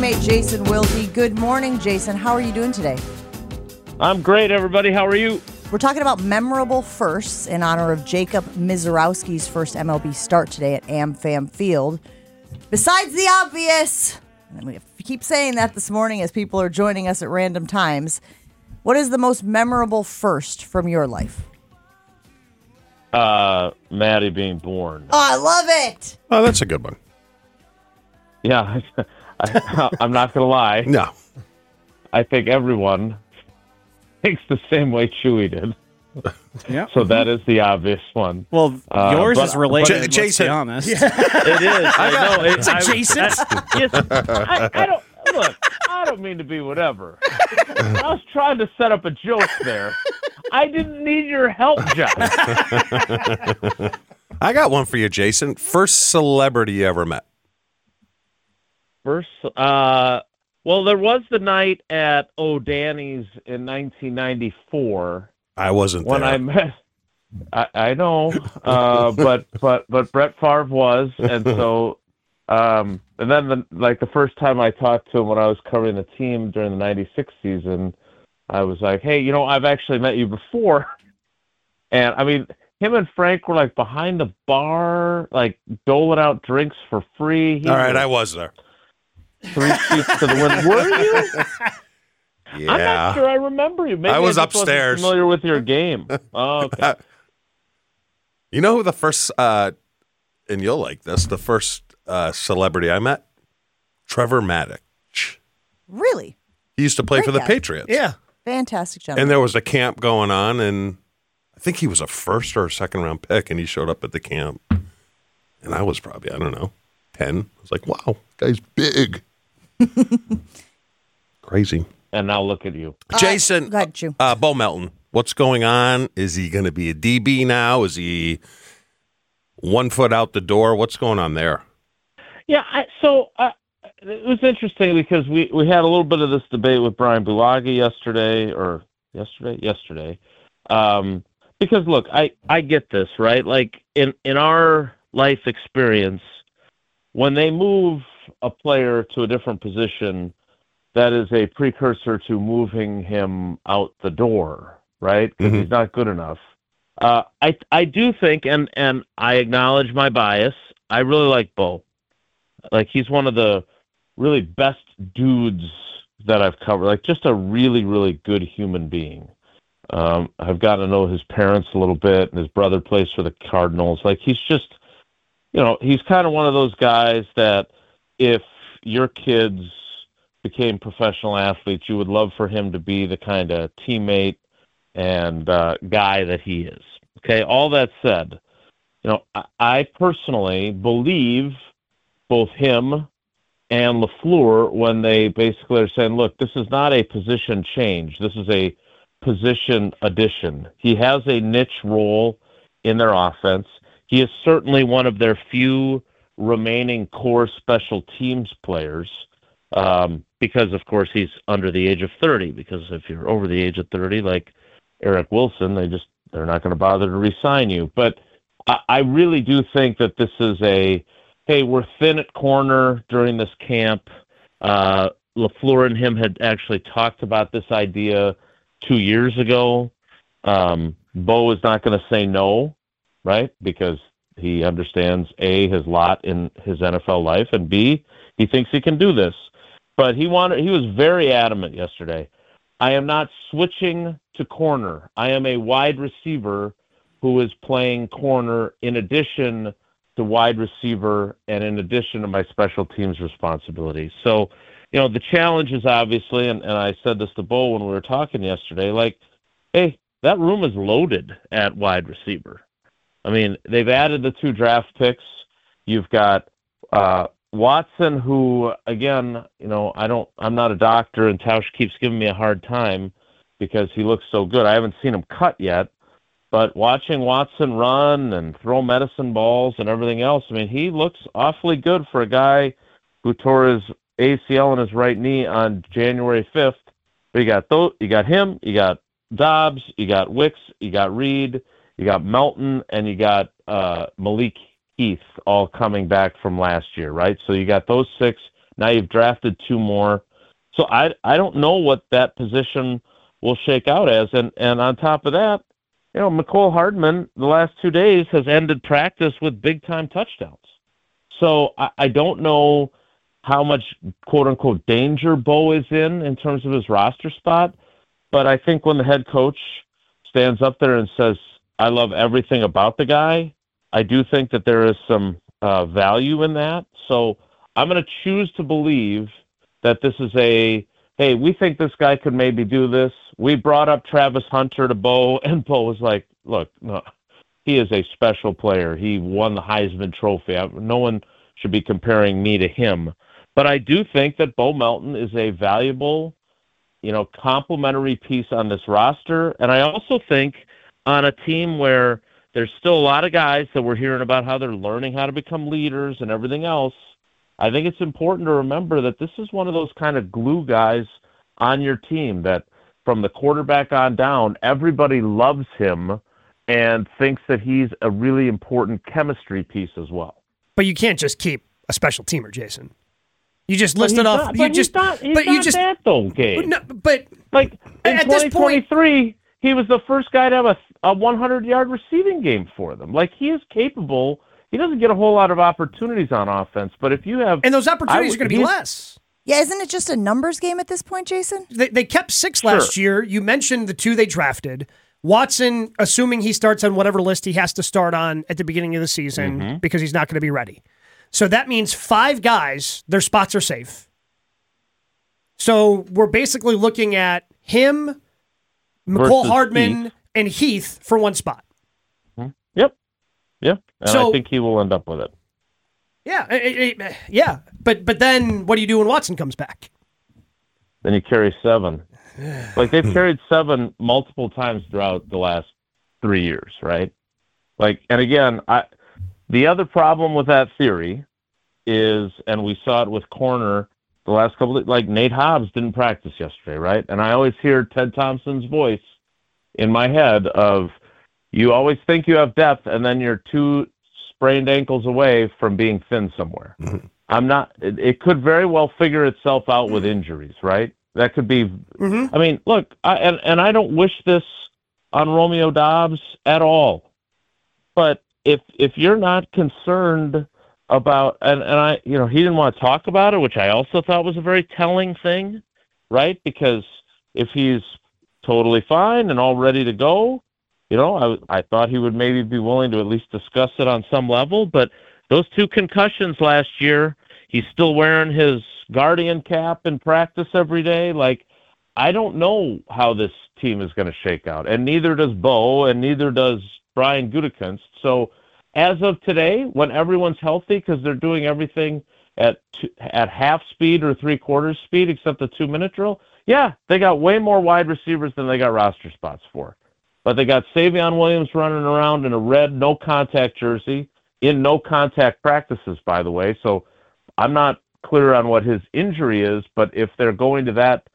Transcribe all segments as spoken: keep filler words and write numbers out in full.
teammate Jason Wilde. Good morning, Jason. How are you doing today? I'm great, everybody. How are you? We're talking about memorable firsts in honor of Jacob Misiorowski's first M L B start today at AmFam Field. Besides the obvious, and we keep saying that this morning as people are joining us at random times, what is the most memorable first from your life? Uh, Maddie being born. Oh, I love it. Oh, that's a good one. Yeah, I, I'm not going to lie. No. I think everyone thinks the same way Chewy did. Yeah. So that is the obvious one. Well, Uh, yours but- is related, J- let's Jason. be honest. It is. I know. It, It's adjacent. I, yes, I, I don't, look, I don't mean to be whatever. I was trying to set up a joke there. I didn't need your help, John. I got one for you, Jason. First celebrity you ever met. First, uh, well, there was the night at O'Danny's in nineteen ninety-four I wasn't when there. I met. I, I know, uh, but but but Brett Favre was, and so, um, and then the, like the first time I talked to him when I was covering the team during the ninety-six season, I was like, hey, you know, I've actually met you before, and I mean, him and Frank were like behind the bar, like doling out drinks for free. He All right, was I was there. three seats to the window. Were you? Yeah. I'm not sure I remember you. Maybe I was just wasn't upstairs. familiar with your game. Oh, okay. You know who the first, uh, and you'll like this, the first uh, celebrity I met? Trevor Maddich. Really? He used to play Great for the guy. Patriots. Yeah. Fantastic gentleman. And there was a camp going on, and I think he was a first or a second round pick, and he showed up at the camp. And I was probably, I don't know, ten. I was like, wow, guy's big. Crazy. And now look at you. Jason, go ahead, Chew. uh, Bo Melton, what's going on? Is he going to be a D B now? Is he one foot out the door? What's going on there? Yeah, I, so uh, it was interesting because we, we had a little bit of this debate with Brian Bulaga yesterday, or yesterday? Yesterday. Um, because, look, I, I get this, right? Like, in, in our life experience, when they move a player to a different position, that is a precursor to moving him out the door, right? Because Mhm. he's not good enough. Uh, I I do think, and and I acknowledge my bias. I really like Bo. Like, he's one of the really best dudes that I've covered. Like, just a really really good human being. Um, I've gotten to know his parents a little bit, and his brother plays for the Cardinals. Like, he's just, you know, he's kind of one of those guys that if your kids became professional athletes, you would love for him to be the kind of teammate and uh, guy that he is. Okay, all that said, you know, I, I personally believe both him and LaFleur when they basically are saying, look, this is not a position change. This is a position addition. He has a niche role in their offense. He is certainly one of their few remaining core special teams players. Um, because of course he's under the age of thirty, because if you're over the age of thirty, like Eric Wilson, they just, they're not going to bother to re-sign you. But I, I really do think that this is a, hey, we're thin at corner during this camp. Uh, LaFleur and him had actually talked about this idea two years ago. Um, Bo is not going to say no, right? Because he understands A, his lot in his N F L life, and B, he thinks he can do this. But he wanted, he was very adamant yesterday. I am not switching to corner. I am a wide receiver who is playing corner in addition to wide receiver and in addition to my special teams responsibilities. So, you know, the challenge is obviously, and, and I said this to Bo when we were talking yesterday, like, hey, that room is loaded at wide receiver. I mean, they've added the two draft picks. You've got uh, Watson, who, again, you know, I don't, I'm not a doctor, and Tausch keeps giving me a hard time because he looks so good. I haven't seen him cut yet, but watching Watson run and throw medicine balls and everything else, I mean, he looks awfully good for a guy who tore his A C L in his right knee on January fifth. But you got those, you got him, you got Dobbs, you got Wicks, you got Reed, you got Melton, and you got uh, Malik Heath all coming back from last year, right? So you got those six Now you've drafted two more. So I I don't know what that position will shake out as. And, and on top of that, you know, Mecole Hardman, the last two days, has ended practice with big-time touchdowns. So I, I don't know how much quote-unquote danger Bo is in in terms of his roster spot. But I think when the head coach stands up there and says, I love everything about the guy, I do think that there is some uh, value in that. So I'm going to choose to believe that this is a, hey, we think this guy could maybe do this. We brought up Travis Hunter to Bo, and Bo was like, look, no, he is a special player. He won the Heisman Trophy. I, no one should be comparing me to him. But I do think that Bo Melton is a valuable, you know, complementary piece on this roster. And I also think on a team where there's still a lot of guys that we're hearing about how they're learning how to become leaders and everything else, I think it's important to remember that this is one of those kind of glue guys on your team that from the quarterback on down, everybody loves him and thinks that he's a really important chemistry piece as well. But you can't just keep a special teamer, Jason. You just listed off. Not, you but just, he's not, he's but not you just that though, Gabe. No, but like in at this point, twenty twenty-three, he was the first guy to have a, a one hundred yard receiving game for them. Like he is capable. He doesn't get a whole lot of opportunities on offense, but if you have, and those opportunities I, are going to be less. Yeah, isn't it just a numbers game at this point, Jason? They, they kept six Sure. last year. You mentioned the two they drafted. Watson, assuming he starts on whatever list he has to start on at the beginning of the season Mm-hmm. because he's not going to be ready. So that means five guys, their spots are safe. So we're basically looking at him, Mecole Versus Hardman, Heath. and Heath for one spot. Yep, yep, and So- I think he will end up with it. Yeah, it- it- yeah. But but then what do you do when Watson comes back? Then you carry seven. Like they've carried seven multiple times throughout the last three years, right? Like, and again, I the other problem with that theory is, and we saw it with corner the last couple of, like Nate Hobbs didn't practice yesterday, right? And I always hear Ted Thompson's voice in my head of, you always think you have depth, and then you're two sprained ankles away from being thin somewhere. Mhm. I'm not, it, it could very well figure itself out with injuries, right? That could be, Mm-hmm. I mean, look, I, and, and I don't wish this on Romeo Dobbs at all. But if if you're not concerned about, and, and I, you know, he didn't want to talk about it, which I also thought was a very telling thing, right? Because if he's totally fine and all ready to go, you know, I, I thought he would maybe be willing to at least discuss it on some level. But those two concussions last year, he's still wearing his Guardian cap in practice every day. Like, I don't know how this team is going to shake out, and neither does Bo, and neither does Brian Gutekunst. So as of today, when everyone's healthy, because they're doing everything at two, at half speed or three quarters speed, except the two minute drill, yeah, they got way more wide receivers than they got roster spots for. But they got Savion Williams running around in a red no contact jersey in no contact practices, by the way. So I'm not clear on what his injury is, but if they're going to that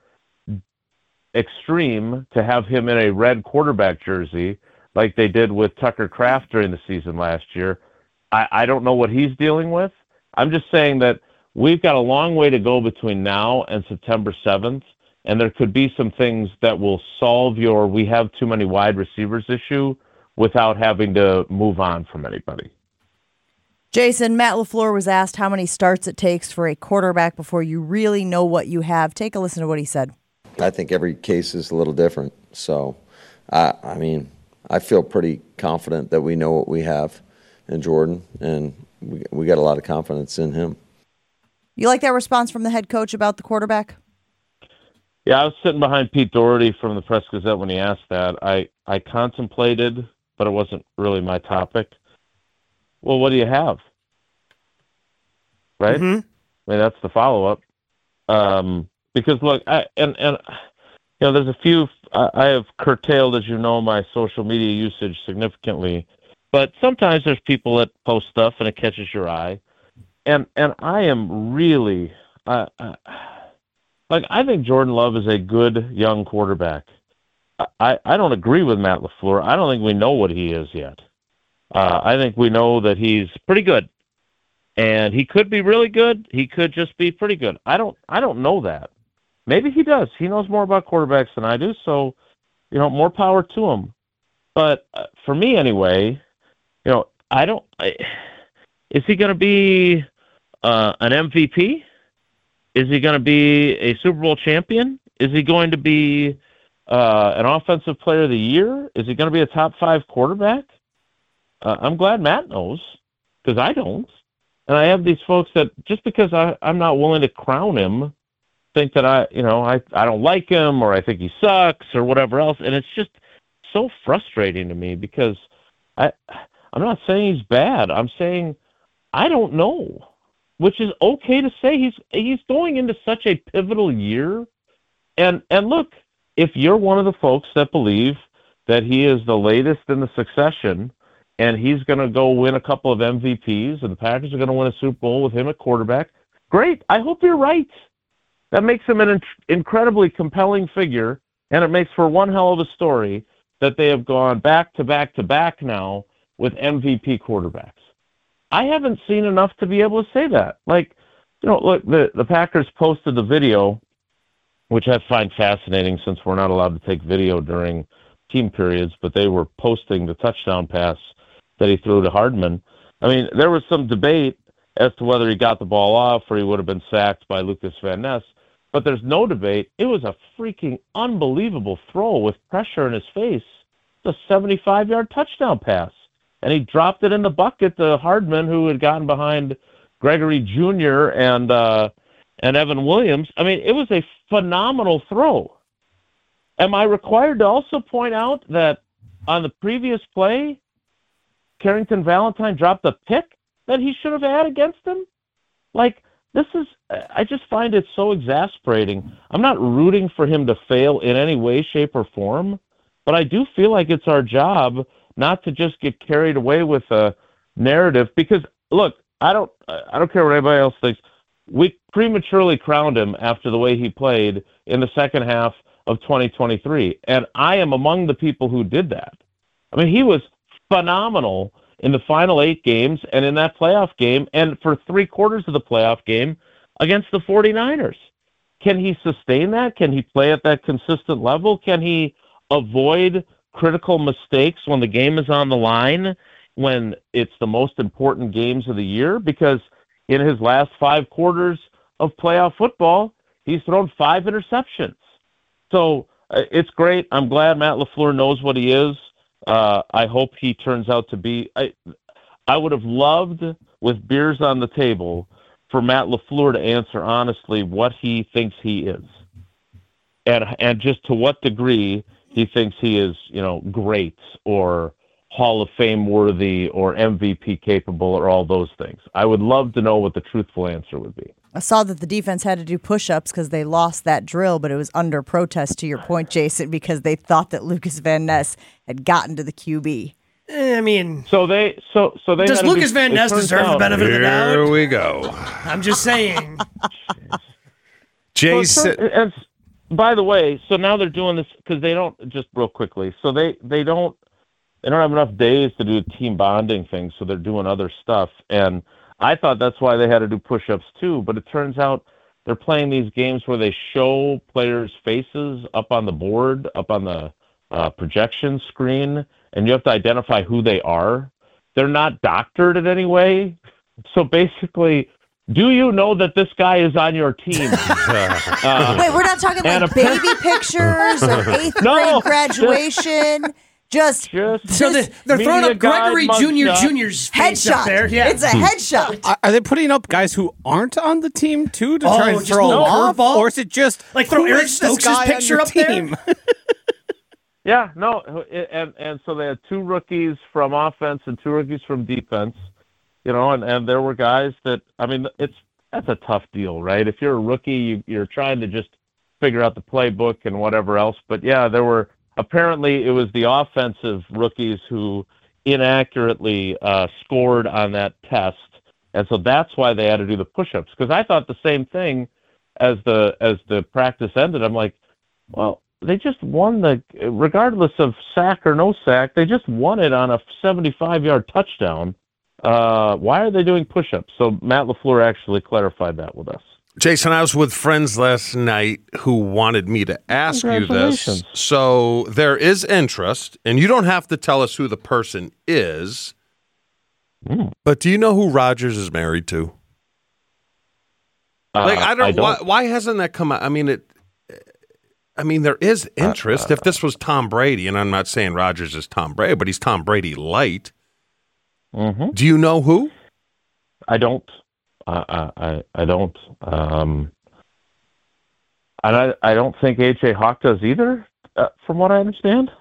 extreme to have him in a red quarterback jersey like they did with Tucker Kraft during the season last year, I, I don't know what he's dealing with. I'm just saying that we've got a long way to go between now and September seventh, and there could be some things that will solve your we have too many wide receivers issue without having to move on from anybody. Jason, Matt LaFleur was asked how many starts it takes for a quarterback before you really know what you have. Take a listen to what he said. I think every case is a little different. So, I, I mean, I feel pretty confident that we know what we have in Jordan, and we, we got a lot of confidence in him. You like that response from the head coach about the quarterback? Yeah, I was sitting behind Pete Doherty from the Press Gazette when he asked that. I, I contemplated, but it wasn't really my topic. Well, what do you have? Right? Mm-hmm. I mean, that's the follow-up. Um, because, look, I, and, and you know, there's a few, I, I have curtailed, as you know, my social media usage significantly. But sometimes there's people that post stuff and it catches your eye. And and I am really, uh, uh, like, I think Jordan Love is a good young quarterback. I, I don't agree with Matt LaFleur. I don't think we know what he is yet. Uh, I think we know that he's pretty good. and he could be really good. He could just be pretty good. I don't I don't know that. Maybe he does. He knows more about quarterbacks than I do, so you know, more power to him. But uh, for me anyway, you know, I don't. I, is he going to be uh, an M V P? Is he going to be a Super Bowl champion? Is he going to be uh, an offensive player of the year? Is he going to be a top five quarterback? Uh, I'm glad Matt knows, because I don't. And I have these folks that just because I, I'm not willing to crown him, think that I, you know, I, I don't like him or I think he sucks or whatever else. And it's just so frustrating to me because I, I'm not saying he's bad. I'm saying I don't know, which is okay to say. He's he's going into such a pivotal year. And and look, if you're one of the folks that believe that he is the latest in the succession and he's going to go win a couple of M V Ps and the Packers are going to win a Super Bowl with him at quarterback, great. I hope you're right. That makes him an in- incredibly compelling figure, and it makes for one hell of a story that they have gone back to back to back now with M V P quarterbacks. I haven't seen enough to be able to say that. Like, you know, look, the, the Packers posted the video, which I find fascinating since we're not allowed to take video during team periods, but they were posting the touchdown pass that he threw to Hardman. I mean, there was some debate as to whether he got the ball off or he would have been sacked by Lucas Van Ness, but there's no debate. It was a freaking unbelievable throw with pressure in his face. It's a seventy-five-yard touchdown pass. And he dropped it in the bucket to Hardman, who had gotten behind Gregory Junior and uh, and Evan Williams. I mean, it was a phenomenal throw. Am I required to also point out that on the previous play, Carrington Valentine dropped a pick that he should have had against him? Like, this is, I just find it so exasperating. I'm not rooting for him to fail in any way, shape, or form, but I do feel like it's our job not to just get carried away with a narrative, because look, I don't, I don't care what anybody else thinks. We prematurely crowned him after the way he played in the second half of twenty twenty-three, and I am among the people who did that. I mean, he was phenomenal in the final eight games and in that playoff game, and for three quarters of the playoff game against the 49ers. Can he sustain that? Can he play at that consistent level? Can he avoid critical mistakes when the game is on the line, when it's the most important games of the year? Because in his last five quarters of playoff football, he's thrown five interceptions. So uh, it's great. I'm glad Matt LaFleur knows what he is. Uh, I hope he turns out to be. I, I would have loved, with beers on the table, for Matt LaFleur to answer honestly what he thinks he is, and and just to what degree he thinks he is, you know, great or Hall of Fame worthy or M V P capable or all those things. I would love to know what the truthful answer would be. I saw that the defense had to do push-ups because they lost that drill, but it was under protest, to your point, Jason, because they thought that Lucas Van Ness had gotten to the Q B. Eh, I mean, so they so so they does had to Lucas do, Van Ness deserve out, the benefit of the doubt? Here we go. I'm just saying. Jason. Well, and, by the way, so now they're doing this because they don't, just real quickly. So they, they don't they don't have enough days to do a team bonding thing, so they're doing other stuff. And I thought that's why they had to do push-ups too. But it turns out they're playing these games where they show players' faces up on the board, up on the uh, projection screen, and you have to identify who they are. They're not doctored in any way. So basically, do you know that this guy is on your team? uh, Wait, we're not talking like baby pictures or eighth No, grade graduation. Just, just So they, they're throwing media up Gregory guide Junior mugshot. Junior's face up headshot. there. Yeah. It's a headshot. Are, are they putting up guys who aren't on the team too to Oh, try and just throw a them little off, curveball? or is it just Like throw who Eric is this Stokes' guy on picture your up there? team? Yeah, no, and and so they had two rookies from offense and two rookies from defense, you know, and, and there were guys that, I mean, it's that's a tough deal, right? If you're a rookie, you, you're trying to just figure out the playbook and whatever else. But yeah, there were, apparently it was the offensive rookies who inaccurately uh, scored on that test, and so that's why they had to do the push-ups. Because I thought the same thing as the as the practice ended. I'm like, well, they just won the, regardless of sack or no sack, they just won it on a seventy-five-yard touchdown. Uh, why are they doing push-ups? So Matt LaFleur actually clarified that with us. Jason, I was with friends last night who wanted me to ask you this. So there is interest, and you don't have to tell us who the person is. Mm. But do you know who Rodgers is married to? Uh, like I don't, I don't. Why, why hasn't that come out? I mean, it. I mean, there is interest. Uh, uh, if this was Tom Brady, and I'm not saying Rodgers is Tom Brady, but he's Tom Brady light. Mm-hmm. Do you know who? I don't. I I, I don't. Um, and I I don't think A J Hawk does either, uh, from what I understand.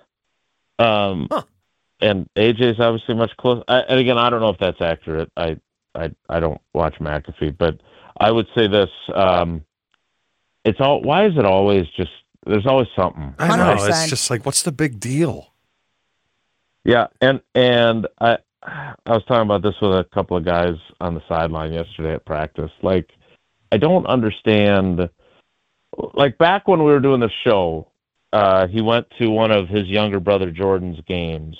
Um, huh. And A J's obviously much closer. And again, I don't know if that's accurate. I I I don't watch McAfee, but I would say this. Um, it's all. Why is it always just? There's always something. I know. one hundred percent. It's just like, what's the big deal? Yeah, and and I. I was talking about this with a couple of guys on the sideline yesterday at practice. Like, I don't understand. Like, back when we were doing the show, uh, he went to one of his younger brother Jordan's games,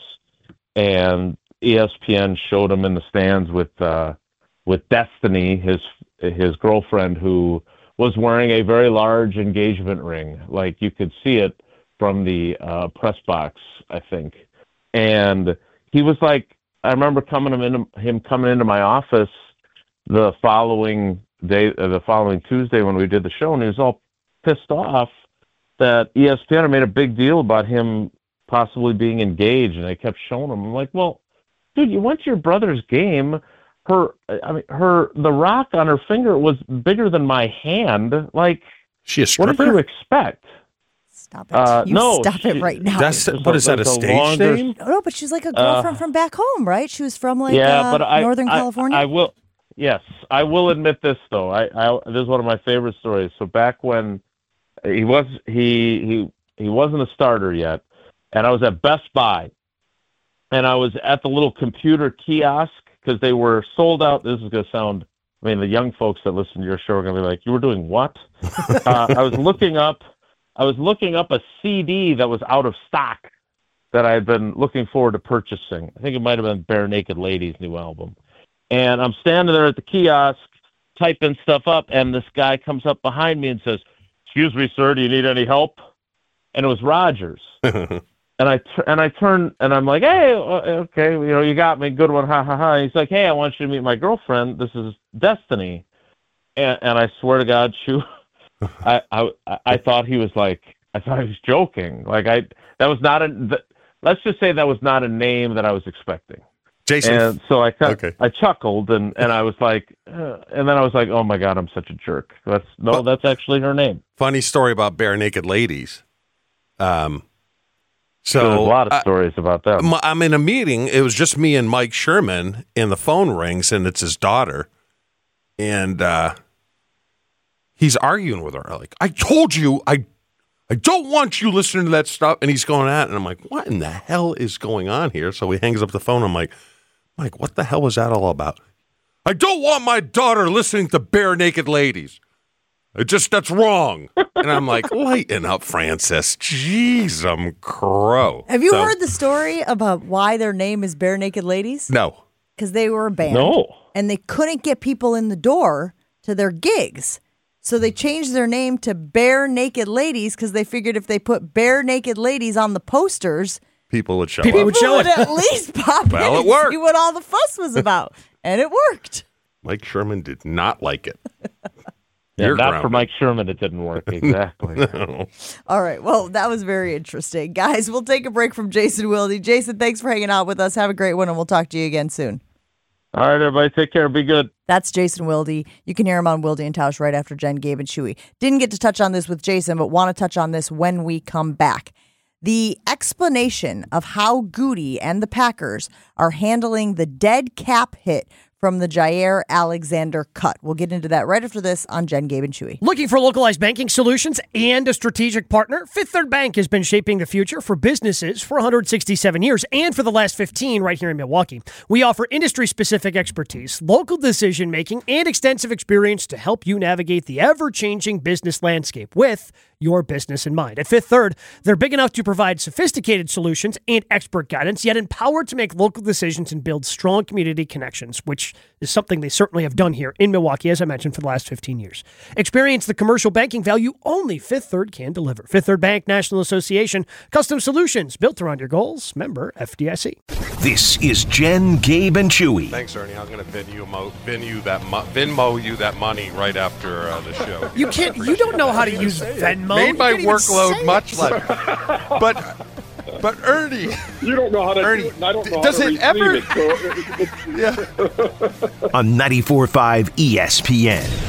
and E S P N showed him in the stands with uh, with Destiny, his his girlfriend, who was wearing a very large engagement ring. Like, you could see it from the uh, press box, I think. And he was like, I remember coming him into him coming into my office the following day, uh, the following Tuesday when we did the show, and he was all pissed off that E S P N had made a big deal about him possibly being engaged, and they kept showing him. I'm like, well, dude, you went to your brother's game. Her, I mean, her, the rock on her finger was bigger than my hand. Like, she a stripper? What did you expect? Stop it. Uh, you no, stop she, it right now. That's, what is that, a stage longer, name? No, but she's like a girlfriend uh, from back home, right? She was from like yeah, uh, but I, Northern I, California. I will, yes, I will admit this though. I, I this is one of my favorite stories. So back when he was he he he wasn't a starter yet, and I was at Best Buy, and I was at the little computer kiosk because they were sold out. This is going to sound. I mean, the young folks that listen to your show are going to be like, "You were doing what?" uh, I was looking up. I was looking up a C D that was out of stock that I had been looking forward to purchasing. I think it might have been Bare Naked Ladies' new album. And I'm standing there at the kiosk typing stuff up, and this guy comes up behind me and says, "Excuse me, sir, do you need any help?" And it was Rodgers. and I t- and I turn and I'm like, "Hey, okay, you know, you got me, good one, ha ha ha." And he's like, "Hey, I want you to meet my girlfriend. This is Destiny." And, and I swear to God, she. I, I I thought he was like I thought he was joking. Like I that was not a th- let's just say that was not a name that I was expecting. Jason. And so I okay. I chuckled and, and I was like, uh, and then I was like, oh my God, I'm such a jerk. That's no, well, that's actually her name. Funny story about Bare Naked Ladies. Um, so There's a lot of I, stories about that. I'm in a meeting. It was just me and Mike Sherman, and the phone rings, and it's his daughter, and. uh He's arguing with her. Like, I told you, I I don't want you listening to that stuff. And he's going at it. And I'm like, what in the hell is going on here? So he hangs up the phone. I'm like, Mike, what the hell was that all about? I don't want my daughter listening to Bare Naked Ladies. It just, that's wrong. And I'm like, lighten up, Francis. Jeez, I'm crow. Have you so, heard the story about why their name is Bare Naked Ladies? No. Because they were a band. No. And they couldn't get people in the door to their gigs. So they changed their name to Bare Naked Ladies because they figured if they put Bare Naked Ladies on the posters, people would show people up. would show would at least pop well, in it worked. and see what all the fuss was about. And it worked. Mike Sherman did not like it. Yeah, You're not grounded. for Mike Sherman, it didn't work. Exactly. No. All right. Well, that was very interesting. Guys, we'll take a break from Jason Wilde. Jason, thanks for hanging out with us. Have a great one, and we'll talk to you again soon. All right, everybody. Take care. Be good. That's Jason Wilde. You can hear him on Wilde and Tausch right after Jen, Gabe, and Chewy. Didn't get to touch on this with Jason, but want to touch on this when we come back. The explanation of how Goody and the Packers are handling the dead cap hit from the Jair Alexander cut. We'll get into that right after this on Jen, Gabe, and Chewy. Looking for localized banking solutions and a strategic partner? Fifth Third Bank has been shaping the future for businesses for one hundred sixty-seven years and for the last fifteen right here in Milwaukee. We offer industry-specific expertise, local decision-making, and extensive experience to help you navigate the ever-changing business landscape with your business in mind. At Fifth Third, they're big enough to provide sophisticated solutions and expert guidance, yet empowered to make local decisions and build strong community connections, which is something they certainly have done here in Milwaukee, as I mentioned, for the last fifteen years. Experience the commercial banking value only Fifth Third can deliver. Fifth Third Bank National Association, custom solutions built around your goals. Member F D I C. This is Jen, Gabe, and Chewy. Thanks, Ernie. I'm going to Vin you, mo- Vin you that mo- Venmo you that money right after uh, the show. You can't. You don't know how to use Venmo. Made my You can't even workload say much it. less. But but Ernie, You don't know how to Ernie, do it, and I don't know does how to it ever- receive it. So it- it- On ninety-four point five E S P N.